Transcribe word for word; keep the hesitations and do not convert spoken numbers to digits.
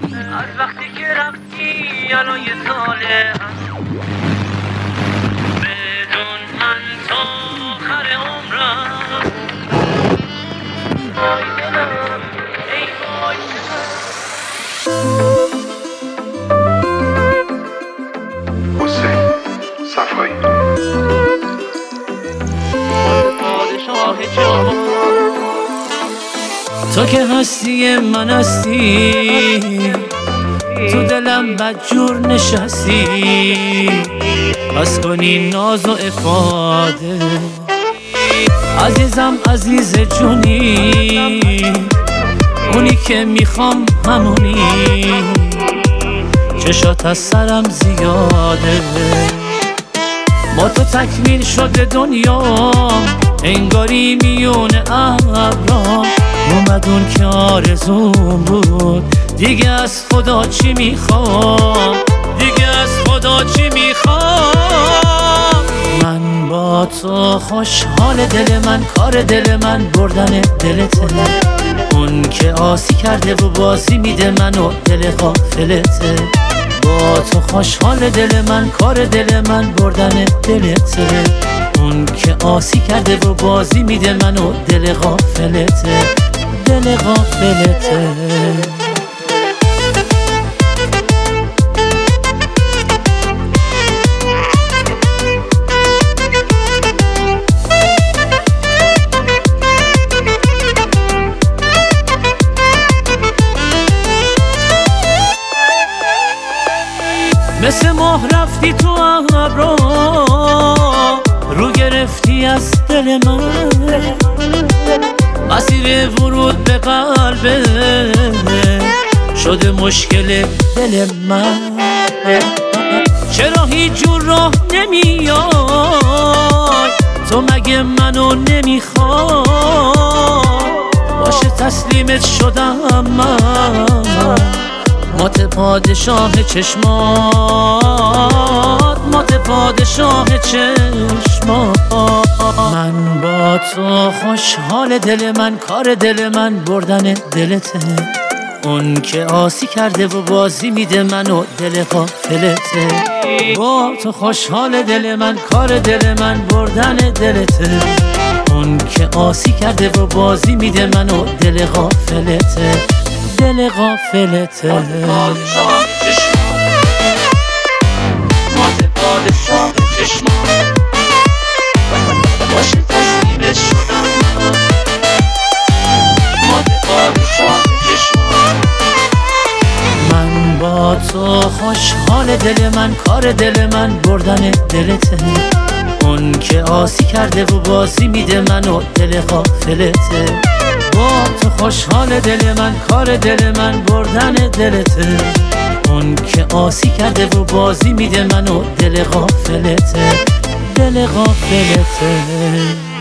از وقتی که رفتی الان یه ساله بدون من تا آخر عمرم وای دلم ای وای دلم حسین صفایی پادشاه جهان تو که هستی من هستی تو دلم بدجور نشستی بس کنی ناز و افاده عزیزم عزیز جونی اونی که میخوام همونی چشات از سرم زیاده با تو تکمیل شده دنیا انگاری میونه ابرام اومد اون که آرزوم بود دیگه از خدا چی میخوام دیگه از خدا چی میخوام من با تو خوشحال دل من کار دل من بردن دلته اون که آسی کرده و بازی میده منو دل غافلته با تو خوشحال دل من کار دل من بردن دلته اون که آسی کرده و بازی میده منو دل غافلته دل غافلته مثل ماه رفتی تو ابرا رو گرفتی از دل من مسیر ورود به قلبه شده مشکل دل من چرا هیچ جور راه نمیای تو مگه منو نمیخوای باشه تسلیمت شدم من مات پادشاه چشمات مات پادشاه چشمات من با تو خوشحال دل من کار دل من بردن دلته اون که آسی کرده و بازی میده منو دل غافلته با تو خوشحال دل من کار دل من بردن دلته اون که آسی کرده و بازی میده منو دل غافلته دل غافلته پادشاه چشمان مات پادشاه چشمان باشه تسلیمت شدم مات پادشاه چشمان من با تو خوشحال دل من کار دل من بردن دلته اون که آسی کرده و بازی میده منو دل غافلته با تو خوشحال دل من کار دل من بردن دلته اون که آسی کرده و بازی میده منو دل غافلته دل غافلته